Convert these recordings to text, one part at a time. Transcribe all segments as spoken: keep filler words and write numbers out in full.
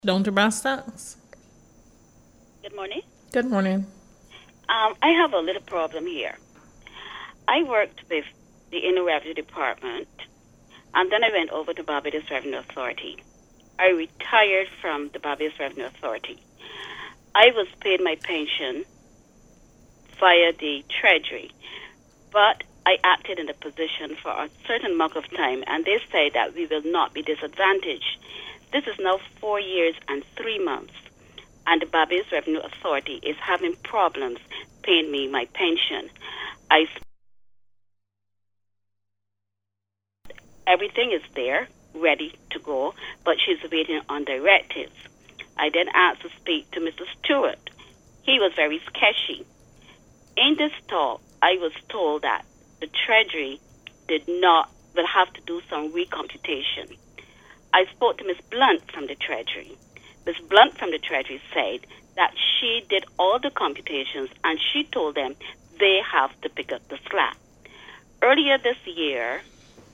Down to brass tacks. Good morning. Good morning. Um, I have a little problem here. I worked with the Inner Revenue Department, and then I went over to Barbados Revenue Authority. I retired from the Barbados Revenue Authority. I was paid my pension via the Treasury, but I acted in the position for a certain amount of time, and they say that we will not be disadvantaged. This is now four years and three months, and the Barbados Revenue Authority is having problems paying me my pension. I Everything is there, ready to go, but she's waiting on directives. I then asked to speak to Mister Stewart. He was very sketchy. In this talk, I was told that the Treasury did not, will have to do some recomputation. I spoke to Miz Blunt from the Treasury. Miz Blunt from the Treasury said that she did all the computations and she told them they have to pick up the slack. Earlier this year,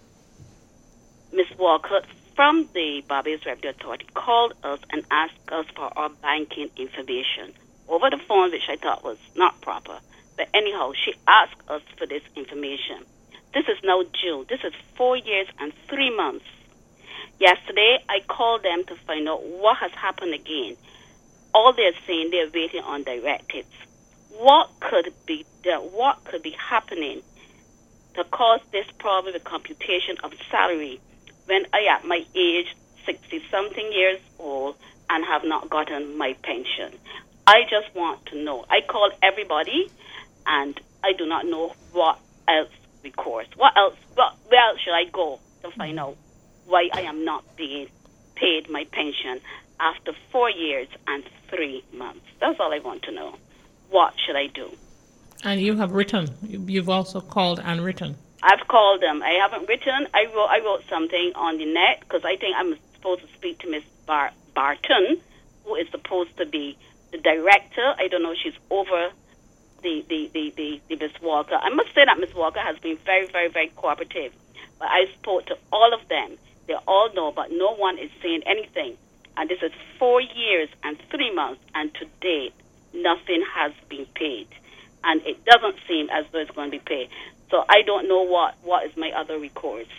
Miz Walker from the Barbados Revenue Authority called us and asked us for our banking information over the phone, which I thought was not proper. But anyhow, she asked us for this information. This is now June. This is four years and three months. Yesterday, I called them to find out what has happened again. All they're saying, they're waiting on directives. What could be done? What could be happening to cause this problem with computation of salary when I, at my age, sixty-something years old, and have not gotten my pension? I just want to know. I called everybody, and I do not know what else recourse. What else? What, where else should I go to find out why I am not being paid my pension after four years and three months? That's all I want to know. What should I do? And you have written. You've also called and written. I've called them. I haven't written. I wrote, I wrote something on the net because I think I'm supposed to speak to Miss Bar- Barton, who is supposed to be the director. I don't know. She's over the, the, the, the, the Miss Walker. I must say that Miss Walker has been very, very, very cooperative. But I spoke to all of them. They all know, but no one is saying anything. And this is four years and three months, and to date, nothing has been paid. And it doesn't seem as though it's going to be paid. So I don't know what, what is my other recourse.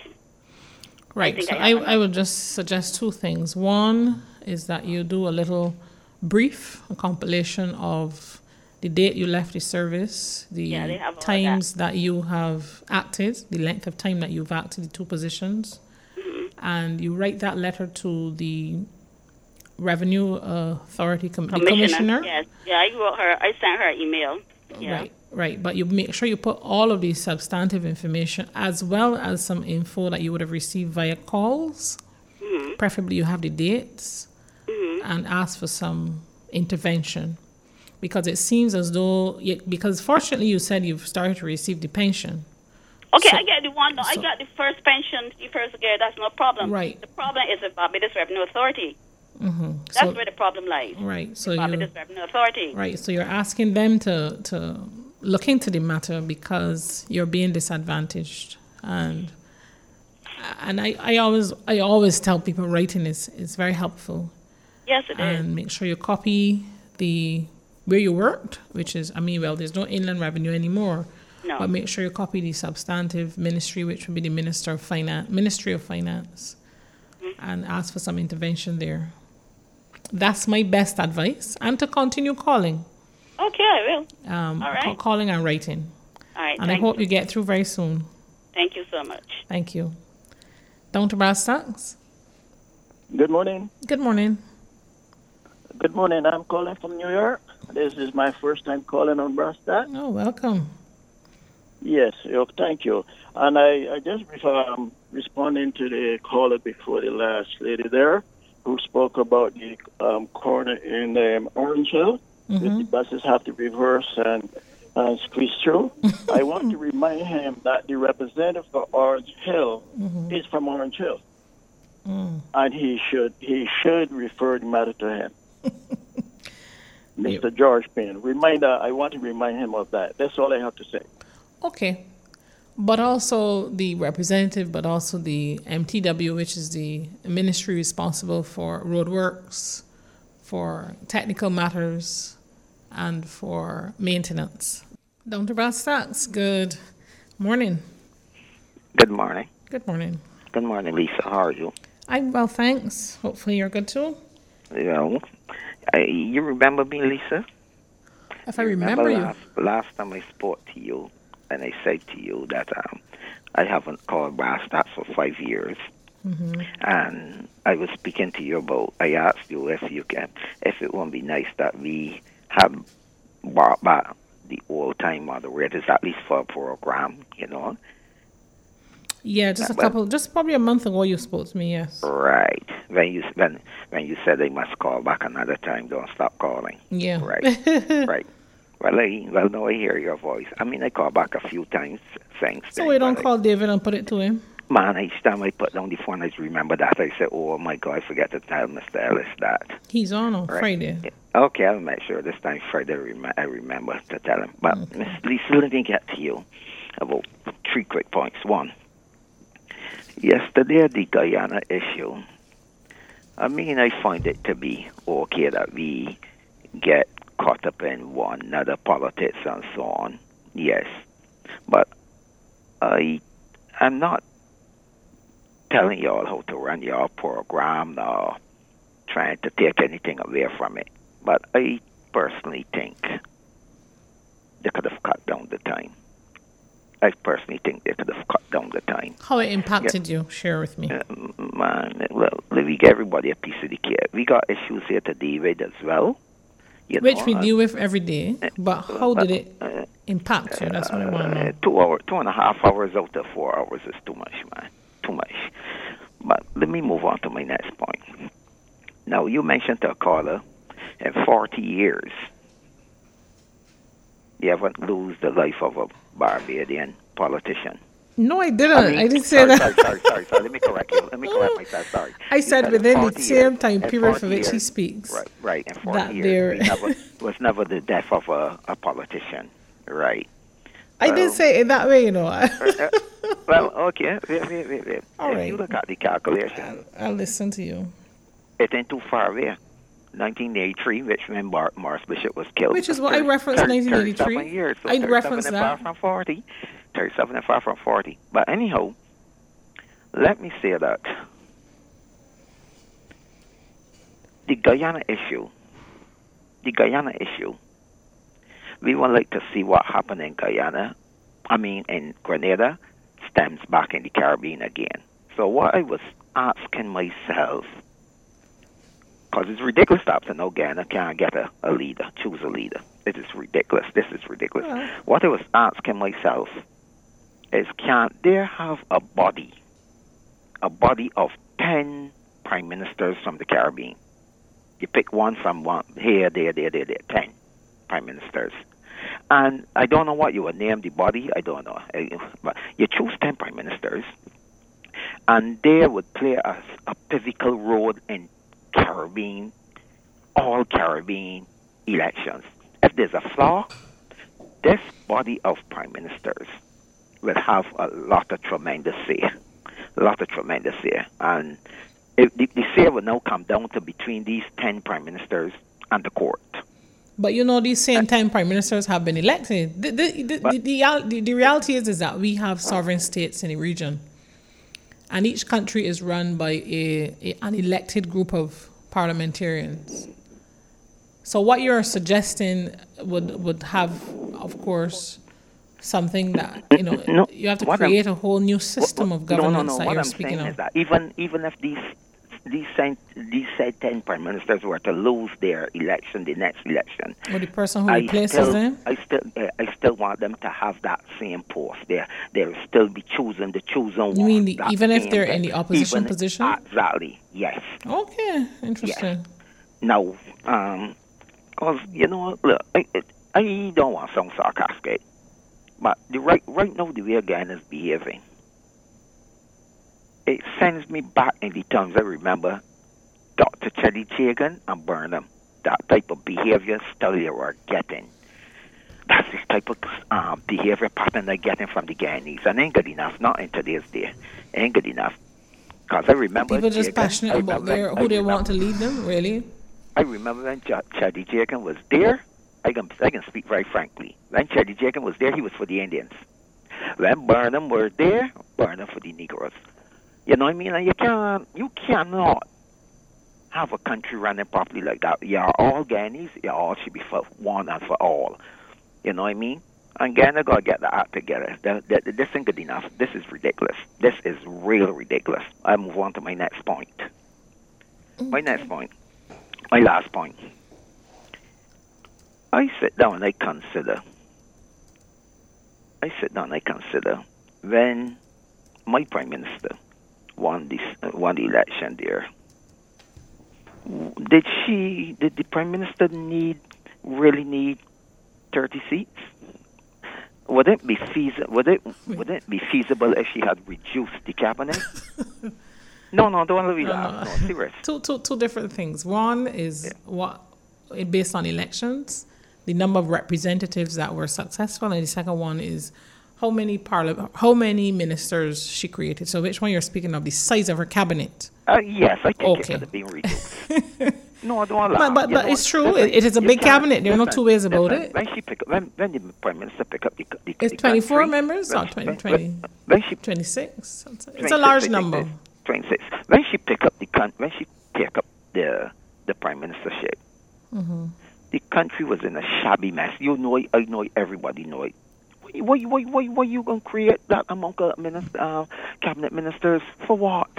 Right. I So I, I, I would just suggest two things. One is that you do a little brief, a compilation of the date you left the service, the Yeah, they have all times that. that you have acted, the length of time that you've acted, the two positions. And you write that letter to the Revenue uh, Authority com- commissioner. commissioner. Yes, yeah, I wrote her. I sent her an email. Yeah. Right, right. But you make sure you put all of the substantive information as well as some info that you would have received via calls. Mm-hmm. Preferably you have the dates, Mm-hmm. and ask for some intervention, because it seems as though you, because fortunately you said you've started to receive the pension. Okay, So- I get the one. No, I so- got the first pension, the first year. That's no problem. Right. The problem is with Barbados Revenue Authority. Mm-hmm. That's So, where the problem lies. right. So you Barbados Revenue Authority. right. So you're asking them to to look into the matter because you're being disadvantaged, and and I, I always I always tell people writing is is very helpful, Yes, it is. and make sure you copy the where you worked, which is I mean well there's no inland revenue anymore. No. But make sure you copy the substantive ministry, which would be the Minister of Finance, Ministry of Finance, Mm-hmm. and ask for some intervention there. That's my best advice, and to continue calling, Okay, I will. um, All right. ca- calling and writing. All right. And I thank hope you. you get through very soon. Thank you so much. Thank you. Down to brass tacks. Good morning. Good morning. Good morning. I'm calling from New York. This is my first time calling on Brastat. Oh, welcome. Yes, yo, thank you. And I, I just um, responding to the caller before the last lady there who spoke about the um, corner in um, Orange Hill. Mm-hmm. The buses have to reverse and uh, squeeze through. I want to remind him that the representative for Orange Hill Mm-hmm. is from Orange Hill. Mm. And he should he should refer the matter to him. Mister George Payne. Reminder, I want to remind him of that. That's all I have to say. Okay. But also the representative, but also the M T W, which is the ministry responsible for roadworks, for technical matters and for maintenance. Down to brass tacks. Good morning. Good morning. Good morning. Good morning, Lisa. How are you? I'm well, thanks. Hopefully you're good too. You know, I, you remember me, Lisa? If I remember, remember last, you. Last time I spoke to you, and I said to you that um, I haven't called brass tacks for five years. Mm-hmm. And I was speaking to you about, I asked you if you can, if it won't be nice that we have brought back the old time moderators, at least for a program, you know. Yeah, just a well, couple, just probably a month ago you spoke to me, yes. Right. When you when, when you said I must call back another time, don't stop calling. Yeah. Right. Right. Well, I, well, now I hear your voice. I mean, I call back a few times, thanks. So we don't call I, David and put it to him? Man, each time I put down the phone, I remember that. I say, oh, my God, I forget to tell Mister Ellis that. He's on on right. Friday. Okay, I'll make sure this time Friday rem- I remember to tell him. But, okay. Miss Lisa, let me get to you about three quick points. One, yesterday, the Guyana issue, I mean, I find it to be okay that we get caught up in one another politics and so on. Yes. But I am not telling y'all how to run your program or trying to take anything away from it. But I personally think they could have cut down the time. I personally think they could have cut down the time. How it impacted yeah. you? Share with me. Uh, man, well, we give everybody a piece of the cake. We got issues here to deal with as well. You Which know, we uh, deal with every day. But how but, did it uh, impact you? That's what I want to know. Two, hour, two and a half hours out of four hours is too much, man. Too much. But let me move on to my next point. Now, you mentioned to a caller, in forty years, you haven't lost the life of a Barbadian politician. No, I didn't. I, mean, I didn't say sorry, that. Sorry, sorry, sorry, sorry. Let me correct you. Let me correct myself. Sorry. I said, said within the same years, time period for which years, he speaks. Right, right. In forty years, never, was never the death of a, a politician. Right. I well, didn't say it that way, you know. uh, well, okay. Wait, wait, wait, wait. All if right. you look at the calculation, I'll, I'll listen to you. It ain't too far away. nineteen eighty-three, which when Bar- Morris Bishop was killed. Which is what I referenced, nineteen eighty-three. thirty-seven years. So I referenced that. Far from forty. thirty-seven and far from forty. But anyhow, let me say that the Guyana issue, the Guyana issue, we would like to see what happened in Guyana, I mean in Grenada, stems back in the Caribbean again. So what I was asking myself, because it's ridiculous that to know Ghana can't get a, a leader, choose a leader. It is ridiculous. This is ridiculous. Yeah. What I was asking myself is, can there have a body, a body of ten prime ministers from the Caribbean? You pick one from one, here, there, there, there, there, ten prime ministers. And I don't know what you would name the body, I don't know. But you choose ten prime ministers, and they would play a, a pivotal role in Caribbean, all Caribbean elections. If there's a flaw, this body of prime ministers will have a lot of tremendous say, a lot of tremendous say. And it, the, the say will now come down to between these ten prime ministers and the court. But you know, these same ten prime ministers have been elected. The, the, the, but, the, the, the reality is, is that we have sovereign states in the region. And each country is run by a, a an elected group of parliamentarians. So what you're suggesting would would have, of course, something that, you know, no, you have to create I'm, a whole new system of governance no, no, no. that what you're I'm speaking saying of. Is that even even if these these these said ten prime ministers were to lose their election, the next election, or the person who I replaces still, them, I still uh, I still want them to have that same post. They they'll still be choosing the chosen one. You mean the, even if they're thing. in the opposition even position? Exactly. Yes. Okay. Interesting. Yes. Now, um, cause you know, look, I, I don't want to sound sarcastic, but the right right now the way Ghana is behaving, it sends me back in the times I remember Doctor Chelly Chagan and Burnham. That type of behavior style you were getting. That's the type of uh, behavior pattern they're getting from the Guyanese. And ain't good enough, not in today's day. Ain't good enough. Because I remember... People just Chagan, passionate about their, who I they remember, want to lead them, really? I remember when Ch- Chaddy Jakin was there. I can I can speak very frankly. When Chaddy Jakin was there, he was for the Indians. When Burnham were there, Burnham for the Negroes. You know what I mean? And you can't, you cannot have a country running properly like that. You are all Ghanaians. You all should be for one and for all. You know what I mean? And Ghana got to get the act together. The, the, this ain't good enough. This is ridiculous. This is real ridiculous. I move on to my next point. Okay. My next point. My last point. I sit down and I consider. I sit down and I consider when my prime minister won this uh, won the election there. Did she? Did the prime minister need really need thirty seats? Would it be feasible? Would it would it be feasible if she had reduced the cabinet? no, no, don't let me laugh. No, serious. two, two, two different things. One is yeah. what based on elections, the number of representatives that were successful, and the second one is how many parliament, how many ministers she created. So, which one you're speaking of? The size of her cabinet? Uh, yes, I think okay. it could have been reduced. No, I don't laugh. But, but, but it's true. It, it is a big cabinet. There are no two ways about listen, it. When she pick up, when, when the prime minister pick up the, the it's the twenty-four country, members or twenty, twenty, when she, twenty-six. It's, it's a large number. twenty-six. When she pick up the when she pick up the the prime ministership, mm-hmm. the country was in a shabby mess. You know it. I know it. Everybody know it. Why, why, why, why you gonna create that amount of minister, uh, cabinet ministers for what?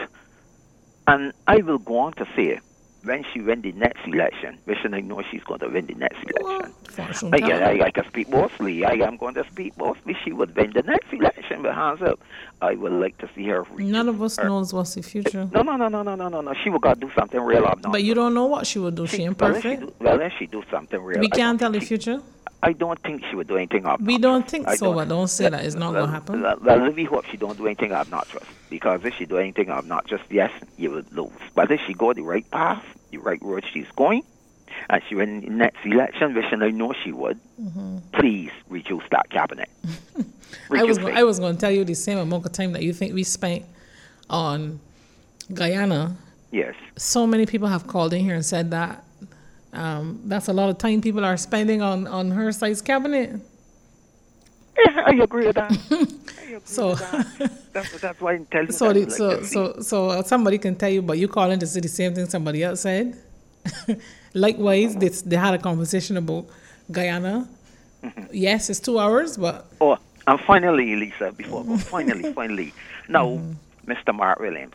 And I will go on to say, when she win the next election, which I know she's going to win the next election. Well, I, I, I can speak mostly. I am going to speak mostly. She would win the next election, but hands up. I would like to see her. None of us her. knows what's the future. No, no, no, no, no, no, no, no. She will got to do something real obnoxious. But you don't know what she would do. She, she imperfect. Well, then she do something real. We can't tell the future. I don't think she would do anything obnoxious. We don't think I so, don't, but don't say that it's not well, going to happen. Well, well, we hope she don't do anything obnoxious. Because if she do anything obnoxious, yes, you will lose. But if she go the right path, the right road she's going, and she win the next election, which I know she would, mm-hmm. please reduce that cabinet. I was I was going to tell you the same amount of time that you think we spent on Guyana. Yes. So many people have called in here and said that um, that's a lot of time people are spending on, on her size cabinet. Yeah, I agree with that. I agree so with that. That's, that's why I'm telling you. So, the, like so, so, so somebody can tell you, but you call in to say the same thing somebody else said. Likewise, they, they had a conversation about Guyana. Mm-hmm. Yes, it's two hours, but... Oh, and finally, Lisa, before I go, finally, finally. Now, mm-hmm. Mister Mark Williams,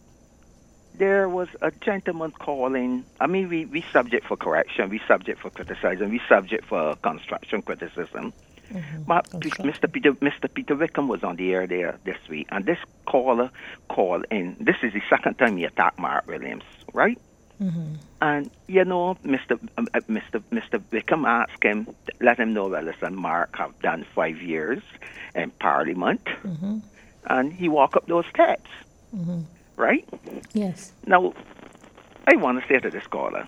there was a gentleman calling. I mean, we, we subject for correction, we subject for criticizing, we subject for construction criticism. Mm-hmm. But okay. Mister Peter Mister Peter Wickham was on the air there this week, and this caller called in. This is the second time he attacked Mark Williams, right? Mm-hmm. And you know, Mister Uh, Mister Mister Wickham asked him, let him know, well, listen, Mark have done five years in Parliament, mm-hmm. and he walked up those steps, mm-hmm. right? Yes. Now, I want to say to this caller,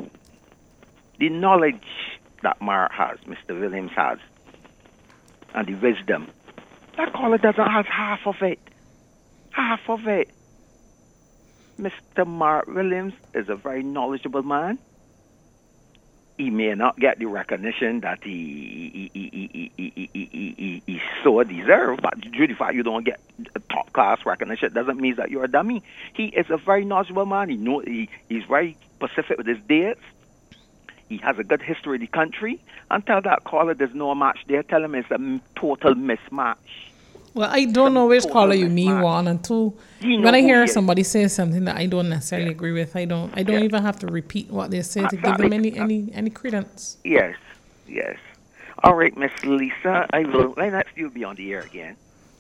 the knowledge that Mark has, Mister Williams has, and the wisdom, that caller doesn't have half of it. Half of it. Mister Mark Williams is a very knowledgeable man. He may not get the recognition that he he, he, he, he, he, he, he so deserves, but due to the fact you don't get top class recognition, doesn't mean that you're a dummy. He is a very knowledgeable man. He know he, he's very specific with his dates. He has a good history of the country. And tell that caller there's no match there. Tell him it's a total mismatch. Well, I don't know which caller you mean, one. And two, when I hear somebody say something that I don't necessarily yeah. agree with, I don't I don't yeah. even have to repeat what they say to give them any, any, any credence. Yes, yes. All right, Miss Lisa, I will, why not you be on the air again?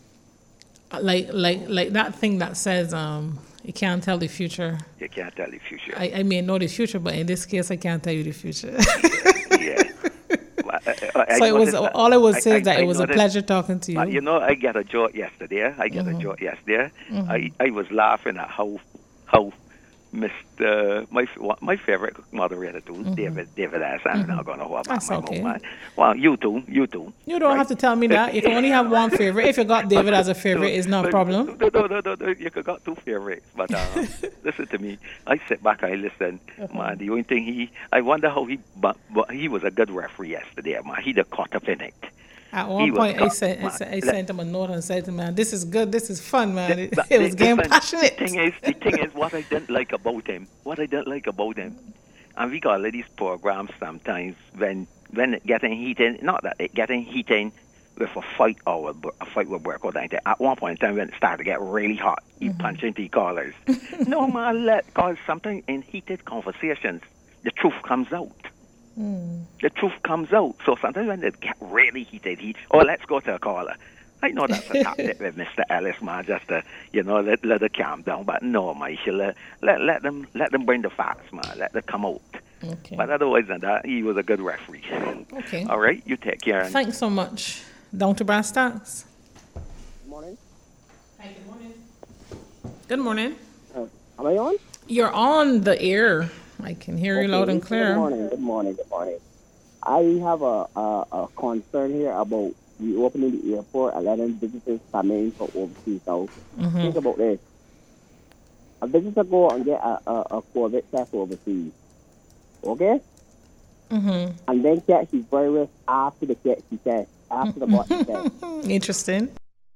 Like like like that thing that says um you can't tell the future. You can't tell the future. I, I may know the future, but in this case, I can't tell you the future. yeah. Well, I, I, so I it was that, all I would say I, is that I, it was a pleasure talking to you. You know, I get a joke yesterday. I get mm-hmm. a joke yesterday. Mm-hmm. I, I was laughing at how how Mister My my favorite moderator too, mm-hmm. David David S. I'm mm-hmm. not going to hold back That's my okay. moment. Well, you too, you too. You don't right? have to tell me that. You can only have one favorite. If you got David as a favorite, it's not a problem. No, no, no, no, no. You could got two favorites, but uh, listen to me. I sit back, I listen. Uh-huh. Man, the only thing he, I wonder how he, but, but he was a good referee yesterday. Man, he the caught up in it. At one he point, I sent, I, sent, I sent him a note and said to him, man, this is good, this is fun, man. It, it was game passionate. The thing is, the thing is, what I didn't like about him, what I didn't like about him, and we got these programs sometimes when when it getting heated, not that it getting heated with a fight or a, a fight with work or anything. At one point in time, when it started to get really hot, he mm-hmm. punched into the collars. No, man, let, because sometimes in heated conversations, the truth comes out. Mm. The truth comes out. So sometimes when it get really heated, he, oh, let's go to a caller. I know that's a tactic with Mister Ellis, man, just to, you know, let let it calm down. But no, man, you should let, let, let them let them bring the facts, man. Let them come out. Okay. But otherwise than that, he was a good referee. Okay. All right, you take care. Thanks so much. Down to brass tacks. Good morning. Hi, good morning. Good morning. Uh, am I on? You're on the air. I can hear okay, you loud and clear. Good morning, good morning, good morning. I have a, a, a concern here about reopening the airport and letting visitors come in from overseas. Now, mm-hmm. think about this. A visitor go and get a, a, a COVID test overseas, okay? Mm-hmm. And then catch the virus after the catch the test, after the body test. Interesting.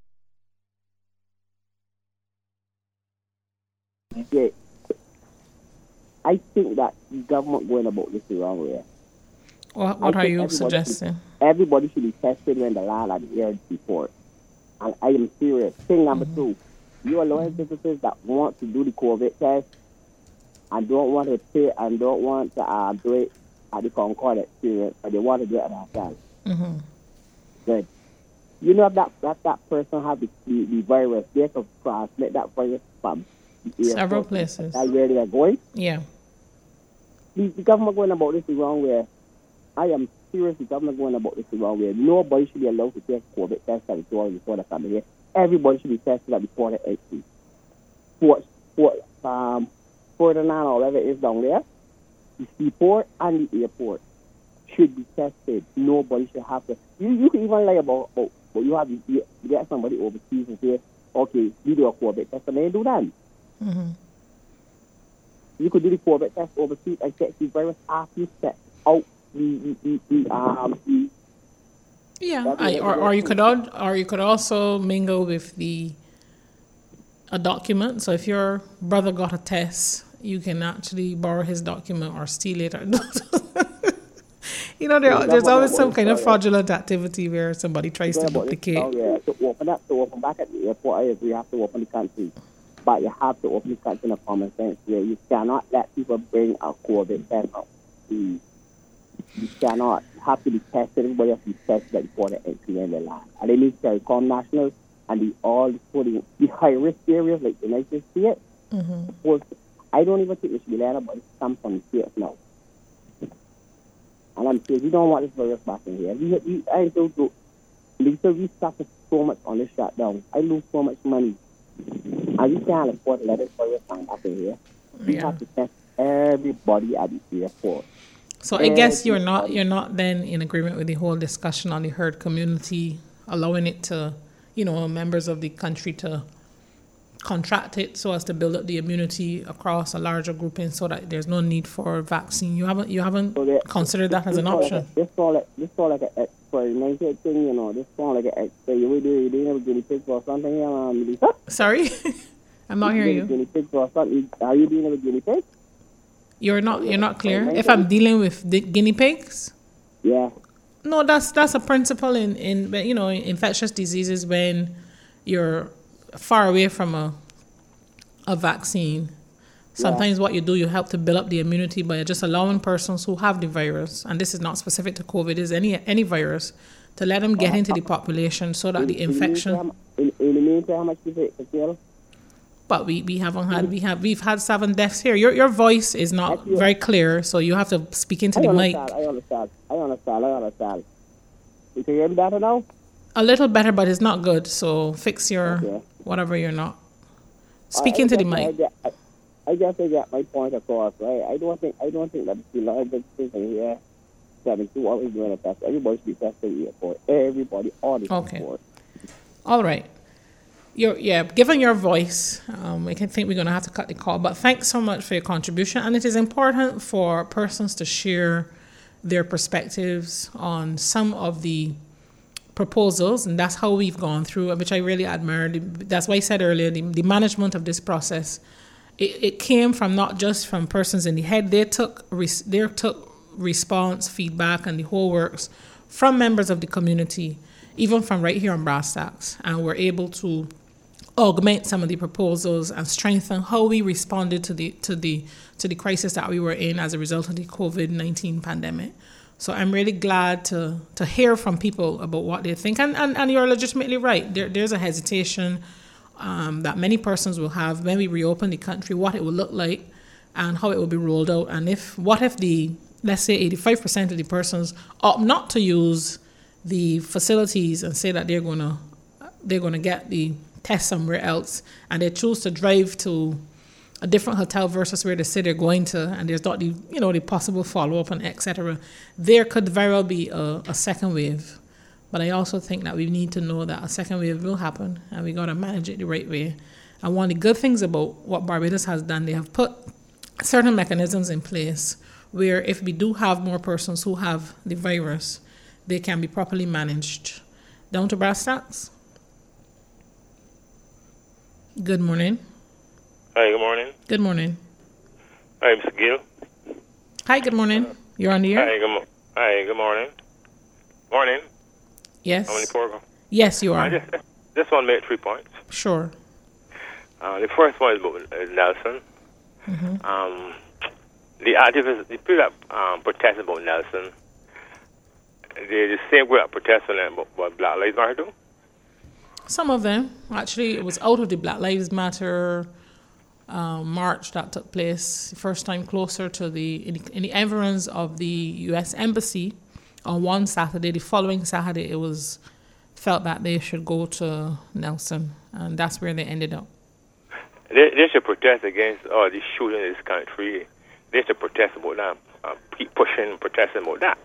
Yeah. I think that the government going about this the wrong way. What, what are you suggesting? Should, everybody should be tested when the land at the airport. And I am serious. Thing number mm-hmm. two, you allowing visitors that want to do the COVID test and don't want to pay and don't want to uh, do it at the Concord experience, but they want to do it at themselves. Mm-hmm. Good. You know, if that, that, that person have the, the, the virus, they can transmit that virus from several places. That's where they are going. Yeah. The, the government going about this the wrong way. I am serious. The government going about this the wrong way. Nobody should be allowed to take COVID test at the door before they come here. Everybody should be tested at the port of entry. Port, port, um, Ferdinand or whatever it is down there, the seaport and the airport should be tested. Nobody should have to. You, you can even lie about, about but you have to you get somebody overseas and say, okay, we do a COVID test, and they do that. Mm-hmm. You could do the COVID test overseas and check the virus after you set out the, the, the, the um the, yeah, I, or or you could al- or you could also mingle with the a document. So if your brother got a test, you can actually borrow his document or steal it. Or you know, there, there's always some kind of fraudulent activity where somebody tries to duplicate. Oh yeah, to open that, to open back at the airport, I agree. You have to open the country. But you have to open the country in a common sense where you cannot let people bring a COVID test out. You, you cannot have to be tested. Everybody has to be tested before they enter in the land. And they need to come national and the all for the, the high risk areas like the United States. Mm-hmm. Course, I don't even think it should be let but it comes from the states now. And I'm saying we don't want this virus back in here. We, we, I don't do. Because we suffer so much on this shutdown. I lose so much money. And we can't afford to let it virus come back in here. We yeah. have to test everybody at the airport. So I guess you're not you're not then in agreement with the whole discussion on the herd community, allowing it to, you know, members of the country to contract it so as to build up the immunity across a larger grouping so that there's no need for vaccine. You haven't you haven't so that, considered that as an option. This all like this all like an experimental thing, you know. This all like an experiment. You do you have a guinea pig or something here, um, Lisa? Sorry, I'm not hearing you. Guinea pig or something? Are you dealing with guinea pigs? You're not you're not clear. If I'm dealing with the guinea pigs. Yeah. No, that's that's a principle in in you know infectious diseases when you're far away from a a vaccine. Sometimes yeah. what you do, you help to build up the immunity by just allowing persons who have the virus, and this is not specific to COVID, is any any virus, to let them get into the population so that in, the infection. In, in the meantime, how much is it to kill? But we, we haven't had we have we've had seven deaths here. Your your voice is not very clear, so you have to speak into I the understand, mic. I understand. I understand. I understand. You can hear me better now? A little better, but it's not good. So fix your okay. whatever you're not. Speak I, into I the mic. I, I, I guess I got my point across, right? I don't think I don't think that the largest thing here seventy-two always doing a test. Everybody should be tested at the airport. Everybody on the Okay. airport. All right. You're, yeah, given your voice, um, I can think we're going to have to cut the call. But thanks so much for your contribution. And it is important for persons to share their perspectives on some of the proposals. And that's how we've gone through, which I really admire. That's why I said earlier, the, the management of this process, it, it came from not just from persons in the head. They took, res, they took response, feedback, and the whole works from members of the community, even from right here on Brass Tacks. And we're able to augment some of the proposals and strengthen how we responded to the to the to the crisis that we were in as a result of the COVID nineteen pandemic. So I'm really glad to to hear from people about what they think. And and, and you're legitimately right. There there's a hesitation um, that many persons will have when we reopen the country, what it will look like and how it will be rolled out. And if what if the let's say eighty-five percent of the persons opt not to use the facilities and say that they're gonna they're gonna get the test somewhere else, and they choose to drive to a different hotel versus where they say they're going to, and there's not the you know the possible follow-up and et cetera. There could very well be a, a second wave, but I also think that we need to know that a second wave will happen, and we got to manage it the right way. And one of the good things about what Barbados has done, they have put certain mechanisms in place where if we do have more persons who have the virus, they can be properly managed. Down to Brass Tacks. Good morning. Hi, good morning. Good morning. Hi, Mister Gill. Hi, good morning. You're on the air? Hi, good, mo- Hi, good morning. Morning. Yes. How many program? Yes, you I are. just, just want to make three points. Sure. Uh, the first one is about uh, Nelson. Mm-hmm. Um, the activists, the people that um, protest about Nelson, they're the same group that protest about what Black Lives Matter do. Some of them. Actually, it was out of the Black Lives Matter uh, march that took place, the first time closer to the in, the, in the environs of the U S Embassy on one Saturday. The following Saturday, it was felt that they should go to Nelson, and that's where they ended up. They, they should protest against all uh, these shootings in this country. They should protest about that. Uh, keep pushing, protesting about that.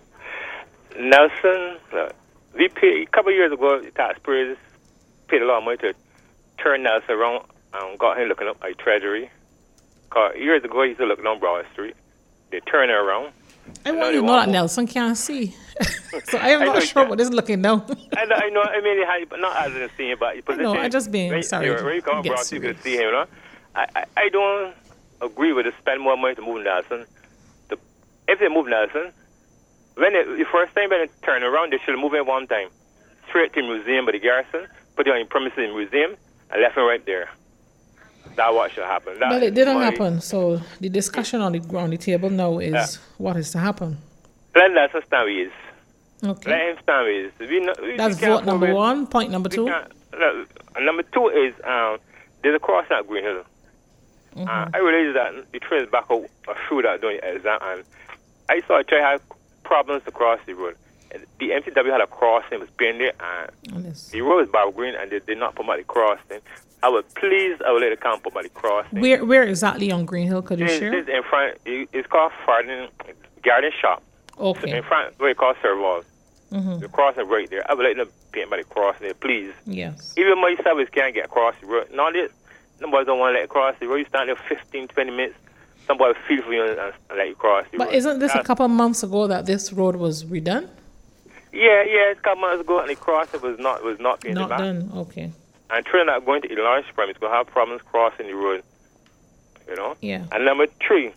Nelson, uh, we paid, a couple of years ago, the taxpayers paid a lot of money to turn Nelson around and got him looking up at Treasury. Cause years ago, he used to look down Broad Street. They turned it around. I want you to know that Nelson can't see. So I am not sure what is looking now. I know, I know, I mean, had, not as in seeing, but I know, I just being, when, sorry. When you come Get Broad Street, you can see him, you know. I, I, I don't agree with to spend more money to move Nelson. The, if they move Nelson, when they, the first time when they turn around, they should move it one time. Straight to the museum by the garrison, put it on the premises in the museum, and left it right there. That's what should happen. That But it didn't money. happen, so the discussion on the on the table now is Yeah. what is to happen. Let Nelson stand with his. Okay. Let him stand with his. We, not, we, That's we can't vote number prove it. one. Point number We two. can't- no, number two is um, there's a crossing at Green Hill. Mm-hmm. Uh, I realized that the train is back out uh, through that during the exam, and I saw a child had problems to cross the road. And the M T W had a crossing, was being there, and And it's- the road is Bob Green, and they did not put by the crossing. I would please, I would let the count put by the crossing. Where where exactly on Green Hill could you This, share? this in front, it- it's called Farden Garden Shop. Okay. In front, where it called Serval. Mm-hmm. The crossing right there. I would let them paint by the crossing there, please. Yes. Even myself is can't get across the road. Now this, nobody don't want to let you cross the road. You stand there fifteen, twenty minutes. Somebody feel for you and, and let you cross the But road. isn't this a That's- couple of months ago that this road was redone? Yeah, yeah, it's a couple months ago, and the crossing was not was not being Not back. done. Okay. And train not going to Elange Prime is going to have problems crossing the road. You know. Yeah. And number three,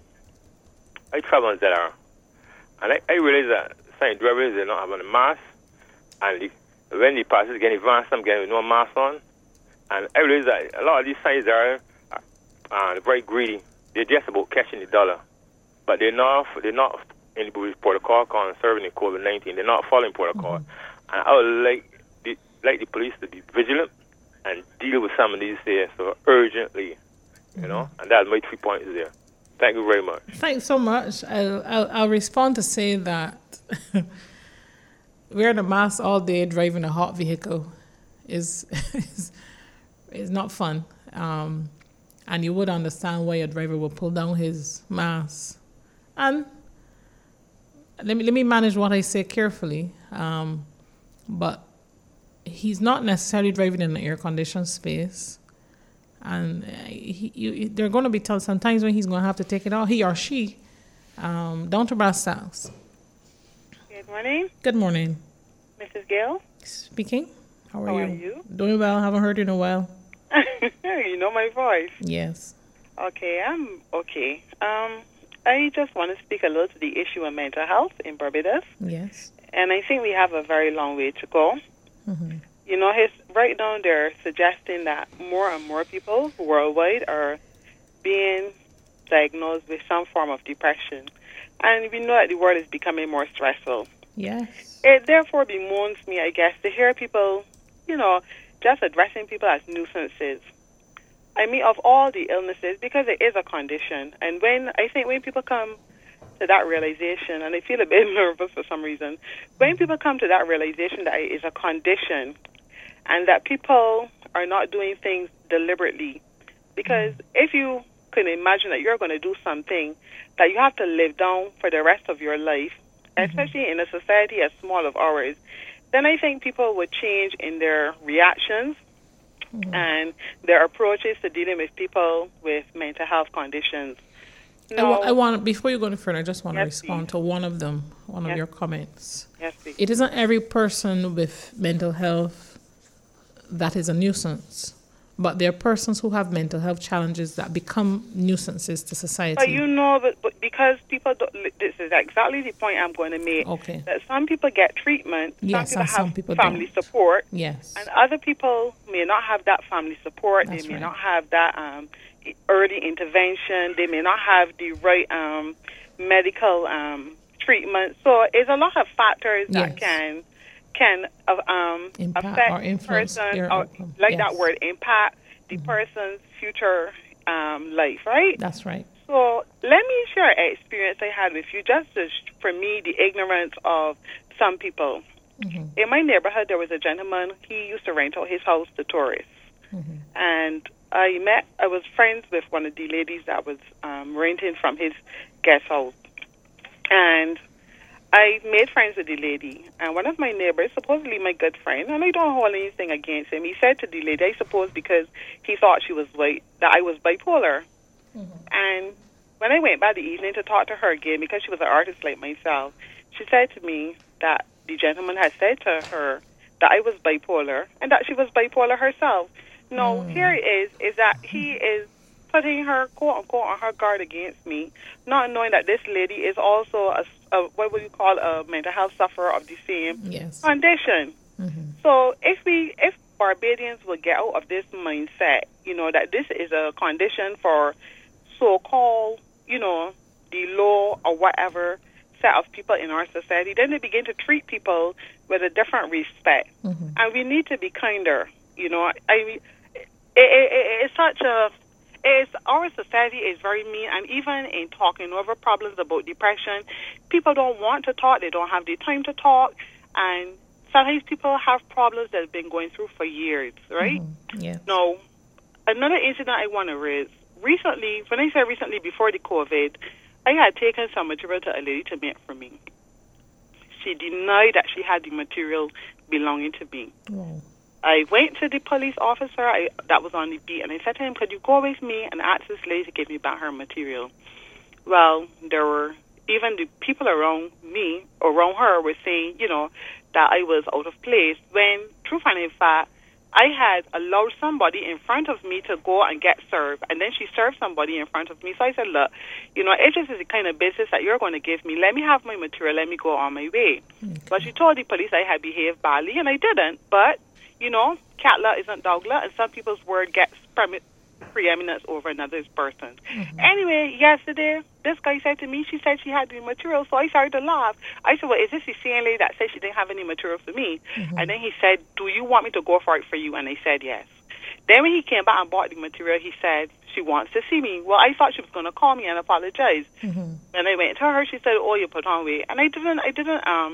I travel on Z R, and I, I realize that some drivers they not having a mask, and the, when the passes get advanced, some getting no mask on, and I realize that a lot of these signs are uh, very greedy. They're just about catching the dollar, but they're not they're not in the protocol concerning the COVID nineteen. They're not following protocol, mm-hmm. and I would like the, like the police to be vigilant and deal with some of these things so urgently, you mm-hmm. know. And that's my three points there. Thank you very much. Thanks so much. I'll, I'll, I'll respond to say that wearing a mask all day driving a hot vehicle is is, is not fun. Um, and you would understand why your driver would pull down his mask. And let me let me manage what I say carefully. Um, but he's not necessarily driving in an air-conditioned space. And he, you, they're going to be told sometimes when he's going to have to take it off, he or she, um, down to brass tacks. Good morning. Good morning. Missus Gill? Speaking. How are How you? are you? Doing well. Haven't heard you in a while. You know my voice. Yes. Okay, I'm okay. Um, I just want to speak a little to the issue of mental health in Barbados. Yes. And I think we have a very long way to go. Mm-hmm. You know, his, right now they're suggesting that more and more people worldwide are being diagnosed with some form of depression. And we know that the world is becoming more stressful. Yes. It therefore bemoans me, I guess, to hear people, you know, just addressing people as nuisances. I mean, of all the illnesses, because it is a condition. And when, I think when people come to that realization, and I feel a bit nervous for some reason, when people come to that realization that it is a condition, and that people are not doing things deliberately. Because mm. if you can imagine that you're going to do something that you have to live down for the rest of your life, mm-hmm. especially in a society as small as ours, then I think people would change in their reactions mm-hmm. and their approaches to dealing with people with mental health conditions. No. I, w- I want, before you go any further, I just want yes, to respond please. to one of them, one yes. of your comments. Yes, please. It isn't every person with mental health that is a nuisance, but there are persons who have mental health challenges that become nuisances to society. But you know, but, but because people, don't, this is exactly the point I'm going to make. Okay. That some people get treatment, yes, some people and have some people family don't. support, yes, and other people may not have that family support. That's they may right. not have that um, early intervention. They may not have the right um, medical um, treatment. So it's a lot of factors that yes. can. can uh, um, impact affect or influence person, their or, outcome. like yes. that word, impact the mm-hmm. person's future um, life, right? That's right. So let me share an experience I had with you, just to, for me, the ignorance of some people. Mm-hmm. In my neighborhood, there was a gentleman, he used to rent out his house to tourists. Mm-hmm. And I met, I was friends with one of the ladies that was um, renting from his guest house. And I made friends with the lady, and one of my neighbors, supposedly my good friend, and I don't hold anything against him, he said to the lady, I suppose because he thought she was bi- that I was bipolar. Mm-hmm. And when I went by the evening to talk to her again, because she was an artist like myself, she said to me that the gentleman had said to her that I was bipolar, and that she was bipolar herself. No, mm. here it is, is that he is putting her, quote-unquote, on her guard against me, not knowing that this lady is also a, a what would you call a mental health sufferer of the same yes. condition. Mm-hmm. So if we, if Barbadians will get out of this mindset, you know, that this is a condition for so-called, you know, the low or whatever set of people in our society, then they begin to treat people with a different respect. Mm-hmm. And we need to be kinder, you know. I mean, it, it, it, it's such a... Is our society is very mean, and even in talking over problems about depression, people don't want to talk, they don't have the time to talk, and sometimes people have problems that have been going through for years, right? Mm-hmm. Yeah. Now, another incident I want to raise, recently, when I say recently, before the COVID, I had taken some material to a lady to make for me. She denied that she had the material belonging to me. Oh. I went to the police officer I, that was on the beat, and I said to him, could you go with me and ask this lady to give me back her material? Well, there were, even the people around me, around her, were saying, you know, that I was out of place, when, truth and in fact, I had allowed somebody in front of me to go and get served, and then she served somebody in front of me. So I said, look, you know, if this is the kind of business that you're going to give me, let me have my material, let me go on my way. Okay. But she told the police I had behaved badly, and I didn't, but you know, cat law isn't dog law, and some people's word gets pre- preeminence over another's person. Mm-hmm. Anyway, yesterday, this guy said to me, she said she had the material, so I started to laugh. I said, well, is this the same lady that said she didn't have any material for me? Mm-hmm. And then he said, do you want me to go for it for you? And I said, yes. Then when he came back and bought the material, he said, she wants to see me. Well, I thought she was going to call me and apologize. Mm-hmm. And I went to her, she said, oh, you put on weight. And I didn't, I didn't, um,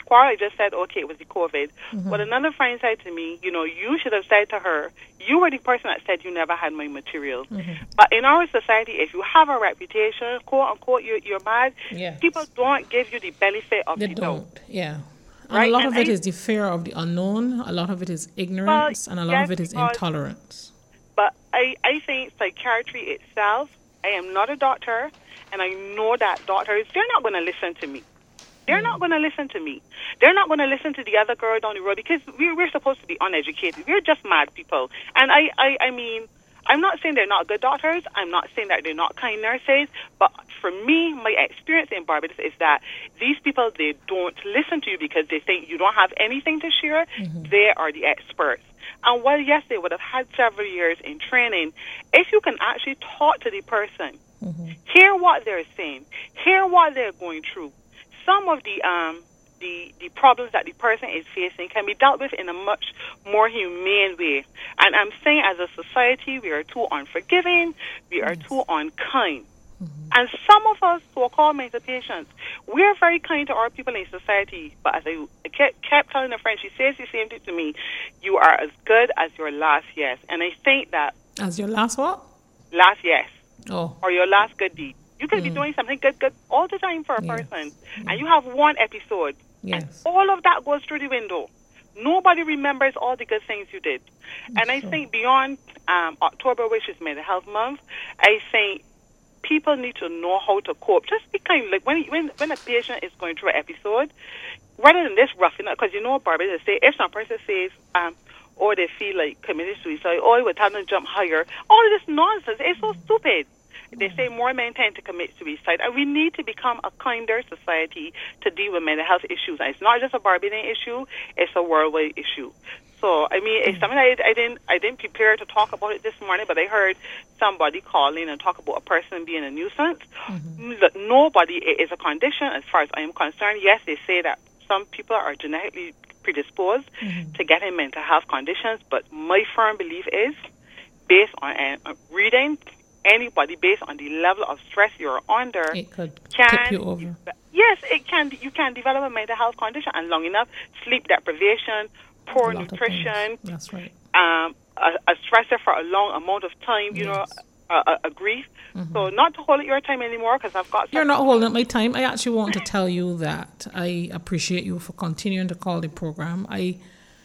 quarrel, I just said, okay, it was the COVID. Mm-hmm. But another friend said to me, you know, you should have said to her, you were the person that said you never had my materials. Mm-hmm. But in our society, if you have a reputation, quote unquote, you're, you're mad, Yes. people don't give you the benefit of They the don't. doubt. Yeah. And Right, a lot and of it I- is the fear of the unknown. A lot of it is ignorance, and a lot yes, of it is because- intolerance. But I, I think psychiatry itself, I am not a doctor, and I know that doctors, they're not going to listen to me. They're not going to listen to me. They're not going to listen to the other girl down the road because we're, we're supposed to be uneducated. We're just mad people. And I, I, I mean, I'm not saying they're not good doctors. I'm not saying that they're not kind nurses. But for me, my experience in Barbados is that these people, they don't listen to you because they think you don't have anything to share. Mm-hmm. They are the experts. And while, yes, they would have had several years in training, if you can actually talk to the person, mm-hmm. hear what they're saying, hear what they're going through, some of the um the the problems that the person is facing can be dealt with in a much more humane way. And I'm saying, as a society, we are too unforgiving, we are yes. too unkind. Mm-hmm. And some of us so-called mental patients, we're very kind to our people in society. But as I kept, kept telling a friend, she says the same thing to me, you are as good as your last yes. And I think that... As your last what? Last yes. Oh. Or your last good deed. You could mm. be doing something good, good all the time for a yes. person, yes. and you have one episode, yes. and all of that goes through the window. Nobody remembers all the good things you did. And I think beyond um, October, which is Mental Health Month, I think people need to know how to cope. Just be kind. Like when when when a patient is going through an episode, rather than this roughing up, because you know, Barbara, they say if some person says, um, or they feel like committing suicide, or it would tell them to jump higher, all of this nonsense. It's so stupid. They say more men tend to commit suicide, and we need to become a kinder society to deal with mental health issues. And it's not just a Barbadian issue; it's a worldwide issue. So, I mean, it's something I, I didn't I didn't prepare to talk about it this morning, but I heard somebody call in and talk about a person being a nuisance. Mm-hmm. Nobody is a condition, as far as I am concerned. Yes, they say that some people are genetically predisposed mm-hmm. to getting mental health conditions, but my firm belief is, based on uh, reading, anybody, based on the level of stress you're under, it could can, tip you over. Yes, it can. You can develop a mental health condition, and long enough, sleep deprivation, poor nutrition. That's right. Um, a, a stressor for a long amount of time. You yes. know, a, a, a grief. Mm-hmm. So not to hold it your time anymore, because I've got. You're not holding my time. I actually want to tell you that I appreciate you for continuing to call the program. I,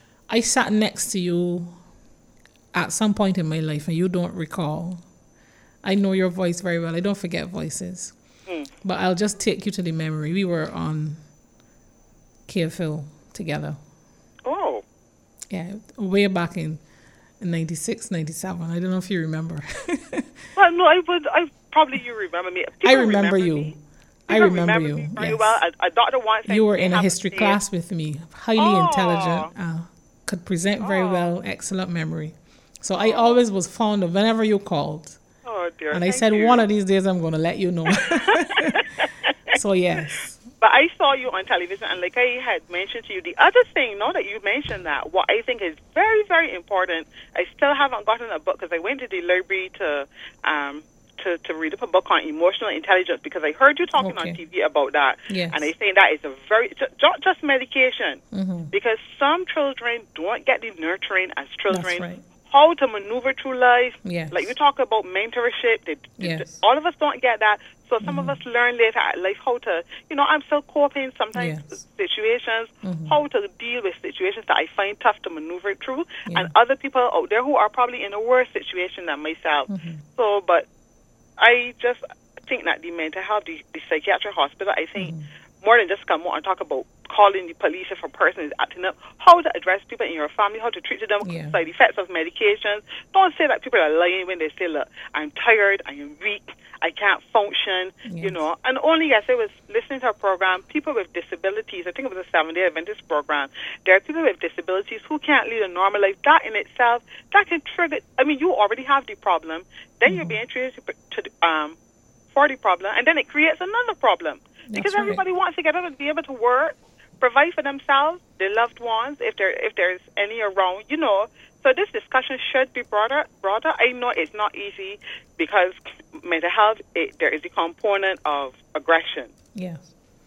I sat next to you at some point in my life, and you don't recall. I know your voice very well. I don't forget voices. Mm. But I'll just take you to the memory. We were on K F L together. Oh. Yeah, way back in, in ninety-six, ninety-seven. I don't know if you remember. Well, no, I would. I probably you remember me. People I remember, remember you. Me. I remember, remember you. Me very yes. well. A, a doctor once said you were in a history to class with me. Highly oh. intelligent. Uh, could present very oh. well. Excellent memory. So I always was fond of whenever you called. Oh, dear. And I Thank said, you. one of these days I'm going to let you know. So, yes. But I saw you on television, and like I had mentioned to you, the other thing, now that you mentioned that, what I think is very, very important, I still haven't gotten a book, because I went to the library to um, to, to read up a book on emotional intelligence, because I heard you talking okay. on T V about that. Yes. And I think that is a very, not just medication, mm-hmm. because some children don't get the nurturing as children. That's right. How to maneuver through life. Yes. Like you talk about mentorship. They, yes. All of us don't get that. So some mm-hmm. of us learn later at life how to, you know, I'm still coping sometimes yes. situations, mm-hmm. how to deal with situations that I find tough to maneuver through. Yeah. And other people out there who are probably in a worse situation than myself. Mm-hmm. So, but I just think that the mental health, the, the psychiatric hospital, I think mm-hmm. more than just come out and talk about calling the police if a person is acting up, how to address people in your family, how to treat them, yeah. side effects of medications. Don't say that people are lying when they say, look, I'm tired, I am weak, I can't function, yes. you know. And only, yes, I was listening to a program, people with disabilities, I think it was a Seventh-day Adventist program, there are people with disabilities who can't lead a normal life. That in itself, that can trigger, I mean, you already have the problem, then mm-hmm. you're being treated to, to, um, for the problem, and then it creates another problem. That's because right. everybody wants to get out and be able to work, provide for themselves, their loved ones, if there if there's any around, you know. So this discussion should be broader. Broader. I know it's not easy because mental health, it, there is a component of aggression. Yes.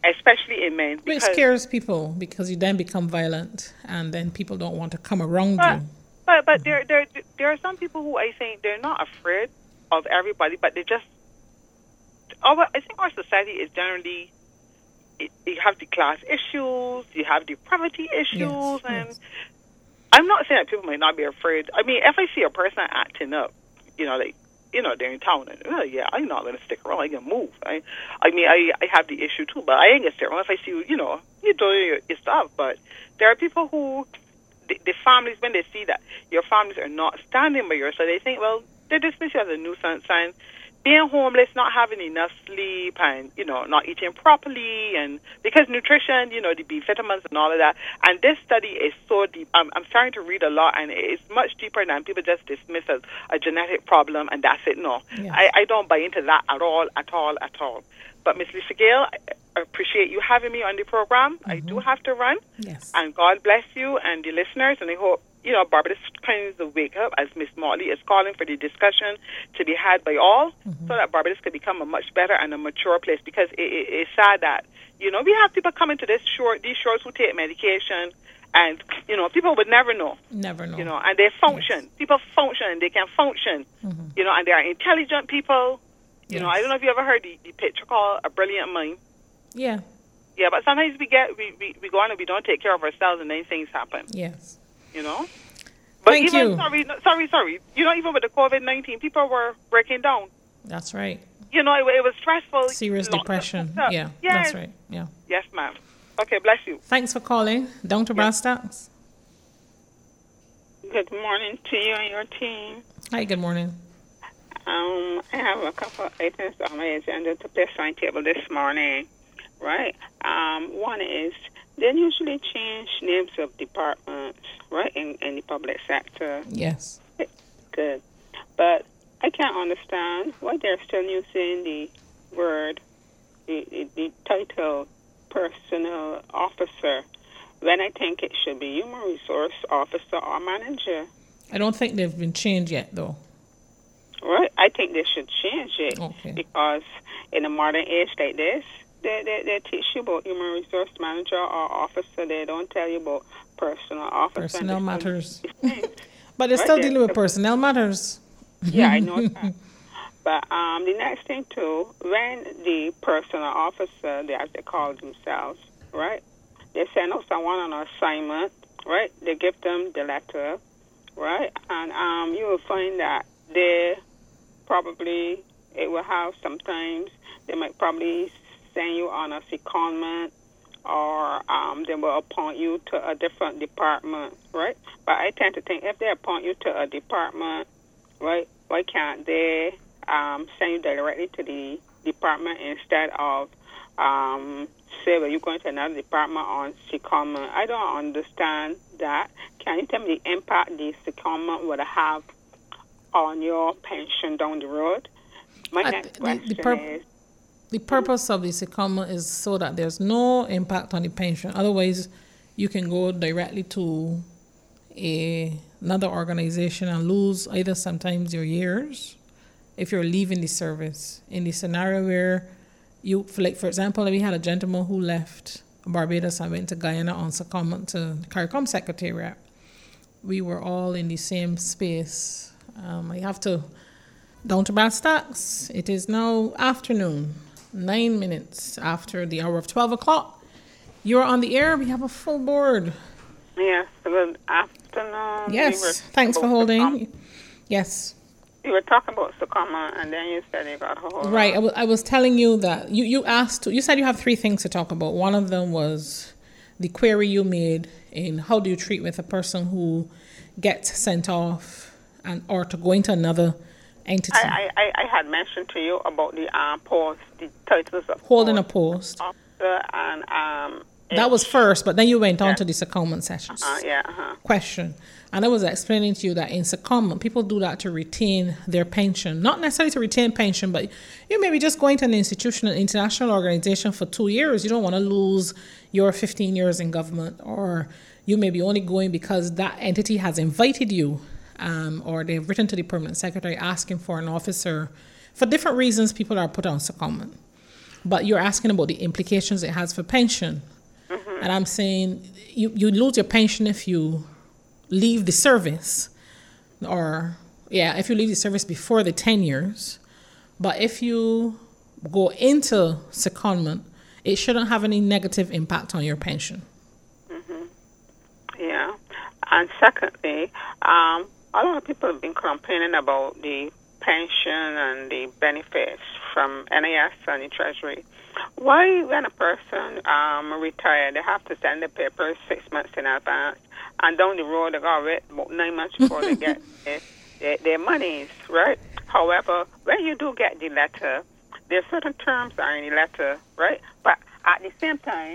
especially in men. It scares people because you then become violent, and then people don't want to come around but, you. But but there there there are some people who I think they're not afraid of everybody, but they just. Our, I think our society is generally. It, you have the class issues, you have the poverty issues, Yes, and yes. I'm not saying that people might not be afraid. I mean, if I see a person acting up, you know, like. You know, they're in town, and oh, yeah, I'm not going to stick around. I'm going to move. I, I mean, I, I have the issue too, but I ain't going to stick around if I see you, you know, you're doing your, your stuff. But there are people who, the, the families, when they see that your families are not standing by you, so they think, well, they dismiss you as a nuisance, and being homeless, not having enough sleep, and, you know, not eating properly, and because nutrition, you know, the B vitamins and all of that. And this study is so deep. I'm, I'm starting to read a lot, and it's much deeper than people just dismiss as a genetic problem, and that's it. No, Yes. I, I don't buy into that at all, at all, at all. But, Miss Lisa Gale, I appreciate you having me on the program. Mm-hmm. I do have to run. Yes. And God bless you and the listeners, and I hope, you know, Barbados kinds of wake up as Miss Motley is calling for the discussion to be had by all, mm-hmm. so that Barbados could become a much better and a mature place. Because it, it, it's sad that, you know, we have people coming to this short, these shores who take medication, and, you know, people would never know. Never know. You know, and they function. Yes. People function, and they can function. Mm-hmm. You know, and they are intelligent people. You yes. know, I don't know if you ever heard the, the picture called A Brilliant Mind. Yeah. Yeah, but sometimes we get, we, we, we go on and we don't take care of ourselves, and then things happen. Yes. You know? But Thank even, you. sorry, no, sorry, sorry. You know, even with the COVID nineteen, people were breaking down. That's right. You know, it, it was stressful. Serious depression. Yeah, yes. that's right. Yeah. Yes, ma'am. Okay, bless you. Thanks for calling. Down to brass tacks. Good morning to you and your team. Hi, good morning. Um, I have a couple of items on my agenda to place on the table this morning. Right? Um, one is they usually change names of departments, right, in, in the public sector. Yes. Good. But I can't understand why they're still using the word, the, the, the title personnel officer, when I think it should be human resource officer or manager. I don't think they've been changed yet, though. Right? I think they should change it. Okay. Because in a modern age like this, They, they they teach you about human resource manager or officer. They don't tell you about personnel officer. Personnel matters. But they're right? still dealing with personnel matters. Yeah, I know that. But um, the next thing, too, when the personnel officer, they as they call themselves, right, they send out someone on an assignment, right, they give them the letter, right, and um, you will find that they probably, it will have sometimes, they might probably send you on a secondment, or um, they will appoint you to a different department, right? But I tend to think if they appoint you to a department, right, why can't they um, send you directly to the department instead of, um, say, well, you're going to another department on secondment? I don't understand that. Can you tell me the impact the secondment would have on your pension down the road? My Uh, next the- question the pur- is... The purpose of the secondment is so that there's no impact on the pension. Otherwise, you can go directly to a, another organization and lose either sometimes your years if you're leaving the service. In the scenario where you, for like for example, we had a gentleman who left Barbados and went to Guyana on secondment to the CARICOM Secretariat. We were all in the same space. Um, I have to, down to brass tacks, it is now afternoon. Nine minutes after the hour of twelve o'clock. You're on the air. We have a full board. Yes, good afternoon. Yes, We were thanks for about holding. Secom- Yes. You were talking about secondment, and then you said you got a hold Right. I on. was, I was telling you that you, you asked, you said you have three things to talk about. One of them was the query you made in how do you treat with a person who gets sent off and or to go into another entity. I, I, I had mentioned to you about the um, post, the titles of Holding a post, post. officer and um. That was first, but then you went on Yeah. to the secondment sessions. Uh, yeah. Uh-huh. Question. And I was explaining to you that in secondment, people do that to retain their pension. Not necessarily to retain pension, but you may be just going to an institution, an international organization for two years. You don't want to lose your fifteen years in government, or you may be only going because that entity has invited you, um, or they've written to the permanent secretary asking for an officer. For different reasons, people are put on secondment. but you're asking about the implications it has for pension. Mm-hmm. And I'm saying you, you lose your pension if you leave the service, or, yeah, if you leave the service before the ten years. But if you go into secondment, it shouldn't have any negative impact on your pension. Mm-hmm. Yeah. And secondly, um, a lot of people have been complaining about the pension and the benefits from N A S and the Treasury. Why, when a person um, retired, they have to send the papers six months in advance, and down the road they got to wait about nine months before they get their, their, their monies, right? However, when you do get the letter, there are certain terms that are in the letter, right? But at the same time,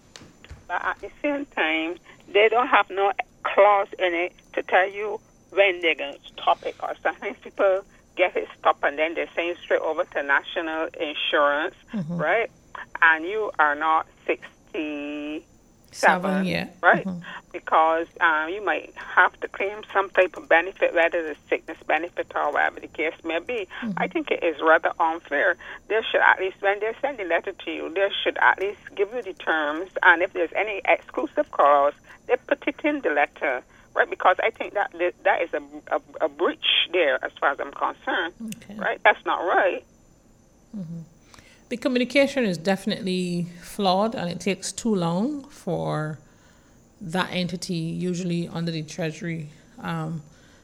but at the same time, they don't have no clause in it to tell you when they're going to stop it. Or sometimes people get it stopped and then they send you straight over to national insurance, Mm-hmm. right? And you are not sixty-seven, Seven, yeah. right? Mm-hmm. Because um, you might have to claim some type of benefit, whether it's sickness benefit or whatever the case may be. Mm-hmm. I think it is rather unfair. They should at least, when they send a letter to you, they should at least give you the terms, and if there's any exclusive clause, they put it in the letter, right? Because I think that that is a, a, a breach there as far as I'm concerned, Okay. right? That's not right. Mm-hmm. The communication is definitely flawed, and it takes too long for that entity, usually under the Treasury, um,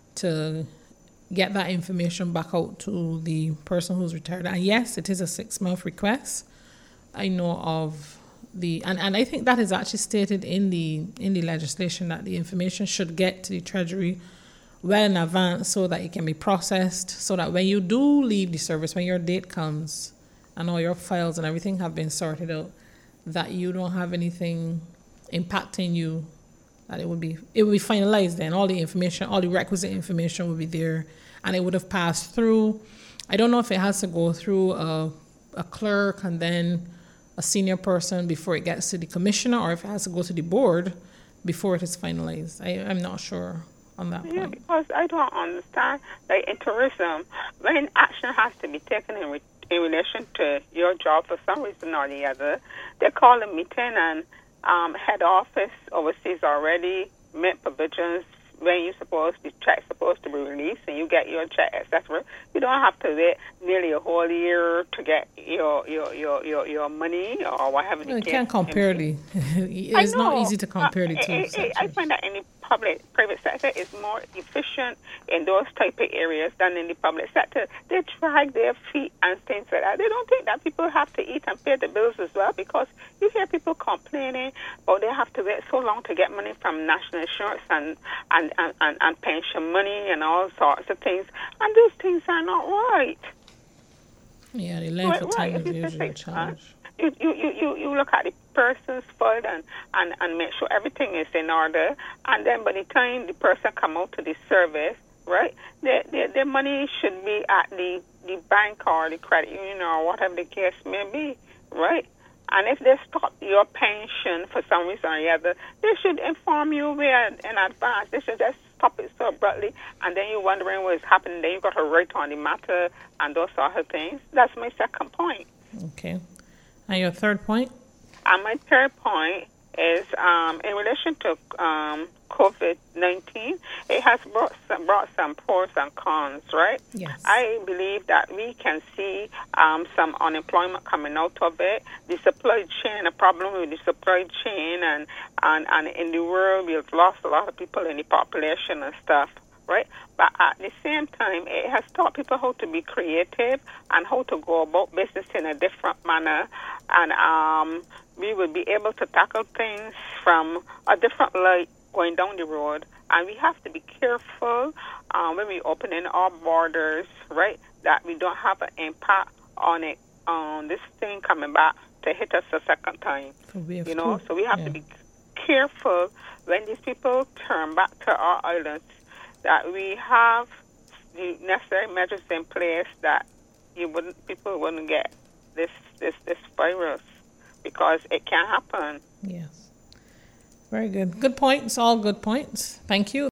to get that information back out to the person who's retired. And yes, it is a six-month request. I know of the, and, and I think that is actually stated in the in the legislation that the information should get to the Treasury well in advance so that it can be processed, so that when you do leave the service, when your date comes, and all your files and everything have been sorted out, that you don't have anything impacting you, that it would be it would be finalized then. All the information, all the requisite information would be there, and it would have passed through. I don't know if it has to go through a, a clerk and then a senior person before it gets to the commissioner, or if it has to go to the board before it is finalized. I, I'm not sure on that Yeah, point. because I don't understand, like in tourism, when action has to be taken in, re- in relation to your job for some reason or the other, they call a meeting, and um, head office overseas already made provisions when you supposed the check's supposed to be released and you get your check, et cetera. You don't have to wait nearly a whole year to get your your your your, your money or whatever. Well, you can't compare the. It's not easy to compare the two. I, I, I find that in the public private sector is more efficient in those type of areas than in the public sector. They drag their feet and things like that. They don't think that people have to eat and pay the bills as well, because you hear people complaining, or they have to wait so long to get money from national insurance and and, and, and, and pension money and all sorts of things, and those things are not right. Yeah, the length of time Right, is if you usually a say, challenge. You, you, you, you, you look at the person's file and, and, and make sure everything is in order, and then by the time the person come out to the service, right, the, the, the money should be at the, the bank or the credit union or whatever the case may be, right? And if they stop your pension for some reason or the other, they should inform you where in advance. They should just stop it so abruptly, and then you're wondering what is happening. Then you've got to write on the matter and those sort of things. That's my second point. Okay. And your third point? And my third point is um, in relation to um, COVID nineteen, it has brought some, brought some pros and cons, right? Yes. I believe that we can see um, some unemployment coming out of it. The supply chain, a problem with the supply chain, and, and, and in the world, we've lost a lot of people in the population and stuff, right? But at the same time, it has taught people how to be creative and how to go about business in a different manner. And um, we will be able to tackle things from a different light going down the road. And we have to be careful um, when we open in our borders, right, that we don't have an impact on it, on this thing coming back to hit us a second time. You know, so we have yeah. to be careful when these people turn back to our islands, that we have the necessary measures in place that you wouldn't, people wouldn't get this, this, this virus, because it can happen. Yes. Very good. Good points. All good points. Thank you.